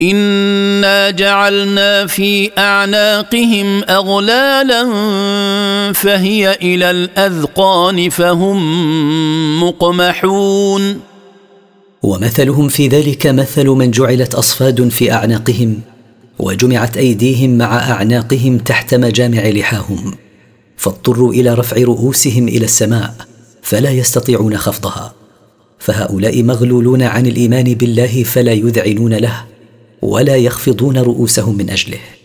إنا جعلنا في أعناقهم أغلالا فهي إلى الأذقان فهم مقمحون. ومثلهم في ذلك مثل من جعلت أصفاد في أعناقهم وجمعت أيديهم مع أعناقهم تحت مجامع لحاهم، فاضطروا إلى رفع رؤوسهم إلى السماء فلا يستطيعون خفضها، فهؤلاء مغلولون عن الإيمان بالله فلا يذعنون له ولا يخفضون رؤوسهم من أجله.